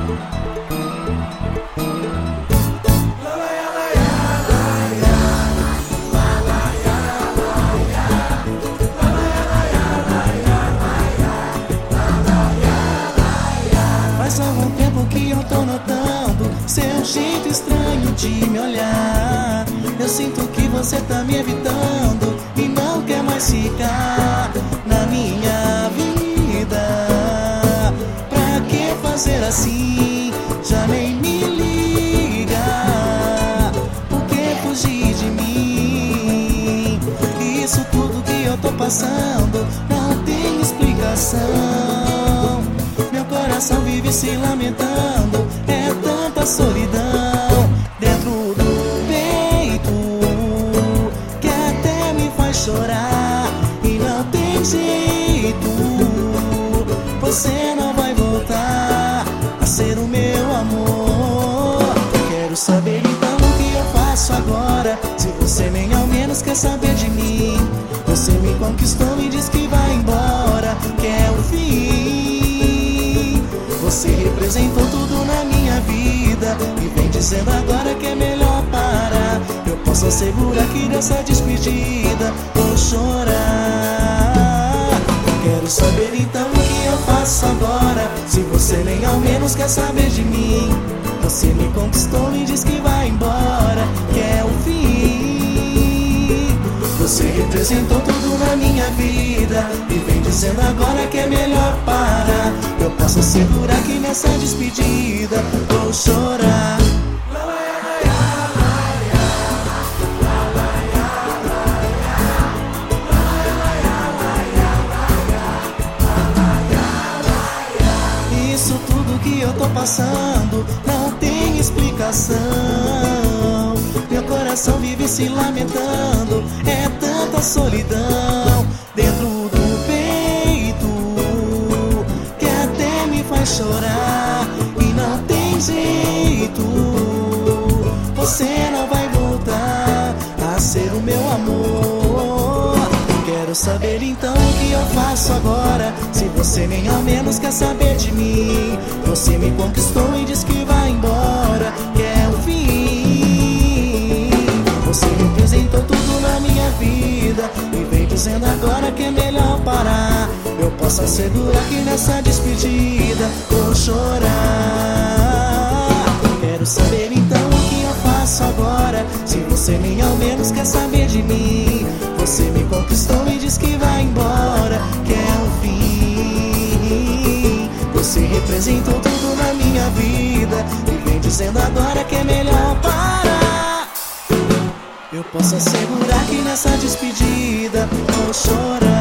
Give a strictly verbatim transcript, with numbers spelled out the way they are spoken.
Faz algum tempo que eu tô notando seu jeito estranho de me olhar. Eu sinto que você tá me evitando e não quer mais ficar na minha vida. Pra que fazer assim? Já nem me liga. Por que fugir de mim? Isso tudo que eu tô passando não tem explicação. Meu coração vive se lamentando, é tanta solidão dentro do peito que até me faz chorar. E não tem jeito, você não vai voltar a ser o meu amor. Quero saber então o que eu faço agora, se você nem ao menos quer saber de mim. Você me conquistou e diz que vai embora, quer o fim. Você representou tudo na minha vida e vem dizendo agora que é melhor parar. Eu posso assegurar que dessa despedida vou chorar. Quero saber então o que eu faço agora, se você nem ao menos quer saber de mim. Você me conquistou e diz que vai embora, que é o fim. Você representou tudo na minha vida e vem dizendo agora que é melhor parar. Eu posso assegurar que nessa despedida vou chorar. Isso tudo que eu tô passando não tem explicação. Meu coração vive se lamentando, é tanta solidão dentro do peito que até me faz chorar. E não tem jeito, você não vai voltar a ser o meu amor. Quero saber então o que eu faço agora, se você nem ao menos quer saber de mim. Você me conquistou e diz que vai embora, quer o fim. Você representou tudo na minha vida e vem dizendo agora que é melhor parar. Eu posso assegurar que nessa despedida vou chorar. Quero saber então o que eu faço agora, se você nem ao menos quer saber de mim. Você me conquistou e diz que vai embora, que é o fim. Você representou tudo na minha vida e vem dizendo agora que é melhor parar. Eu posso assegurar que nessa despedida vou chorar.